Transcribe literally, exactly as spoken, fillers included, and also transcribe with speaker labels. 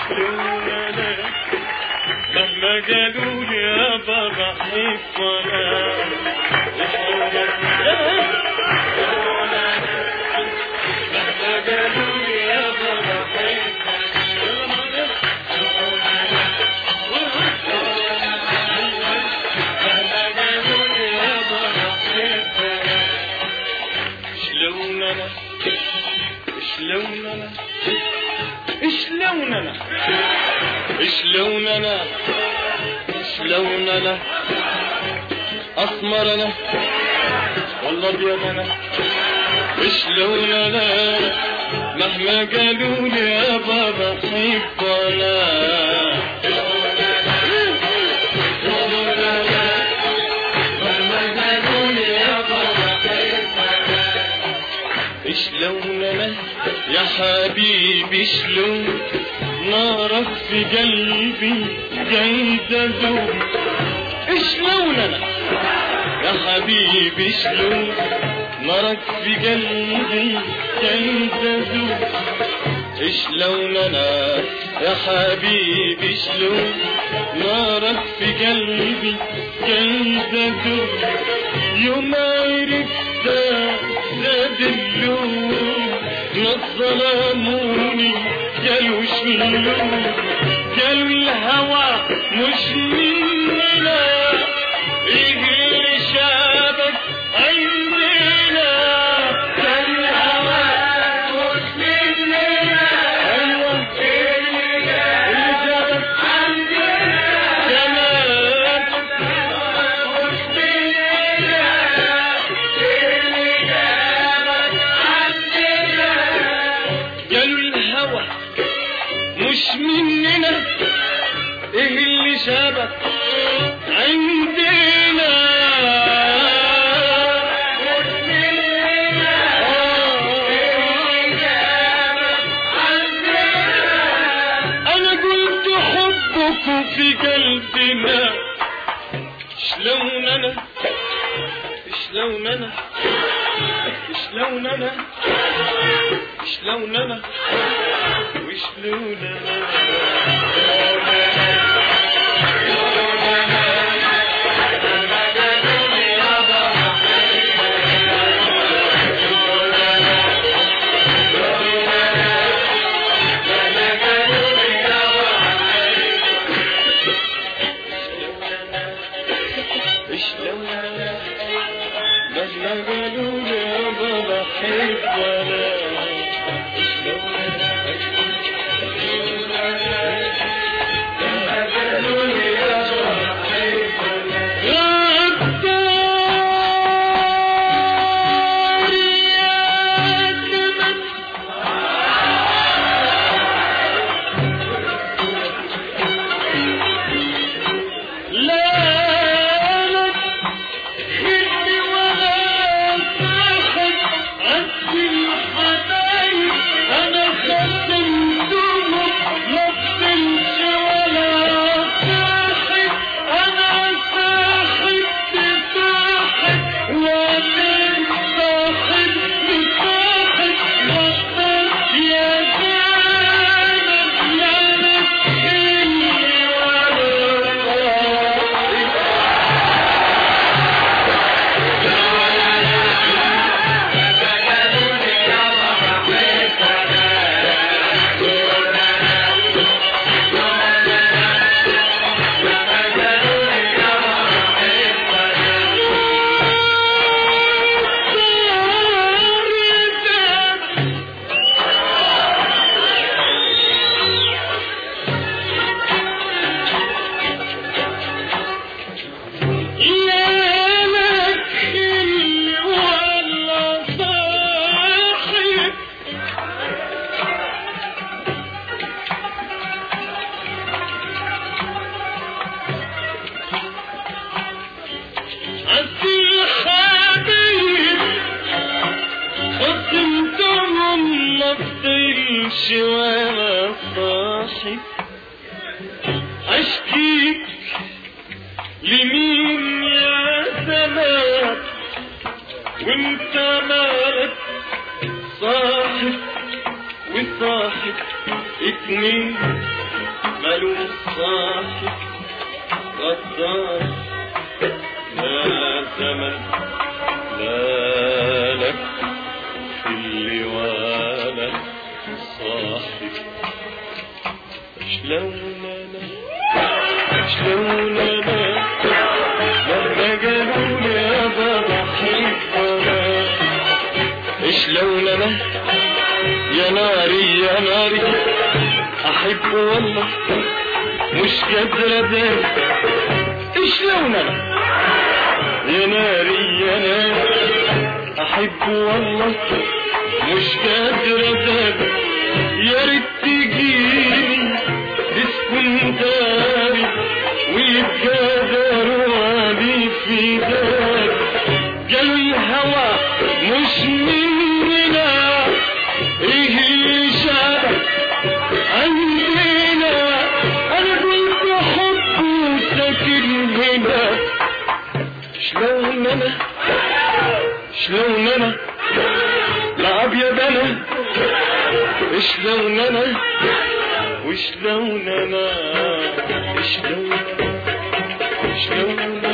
Speaker 1: شلون مهما قالوا لي يابا بحبك وانا مهما قالوا لي يابا بحبك مهما قالوا لي يابا بحبك شلون انا شلون انا شلون انا شلون انا شلون انا اسمر انا والله ابيض انا شلون انا مهما قالوا لي يا بابا بحبك انا شلون انا يا حبيبي شلون نارك في قلبي جاي تدوب شلون انا يا حبيبي شلون نارك في قلبي جاي تدوب شلون انا يا حبيبي شلون نارك في قلبي جاي تدوب يوم عرفت زاد اللوم ناس ظلموني قالوا شلون قالوا الهوى مش مننا ايه اللي شابك عندنا كان الهوى مش مننا ايوه ايه اللي جابك عندنا كمان مش مننا ايه اللي جابك عندنا قالوا الهوى مش مننا ايه اللي شابك عندنا مش مننا ايه اللي شابك عندنا انا قلت حبك في قلبنا شلون انا شلون انا شلون انا شلون انا وشلون انا مهما قالوا لي يابا بحبك وانا وانا صاحي اشكيك لمين يا زمان وانت مالك صاحب وصاحب اتنين مالوش صاحب غدار، لا زمن لا لك في اللواء صاحب. شلون انا شلون انا مهما قالوا لي ابا بحبك، شلون انا يا ناري يا ناري احب والله مش قادر اداري. شلون انا يا ناري يا ناري احب والله مش قادر اداري. يا ريت تجيني تسكن داري ويبقى درواني في داري. قالوا الهوى مش مننا ايه اللي شاب عندنا، انا كنت حبه ساكن هنا. شلون انا شلون انا لعب يا بنا، شلون انا وشلون انا شلون شلون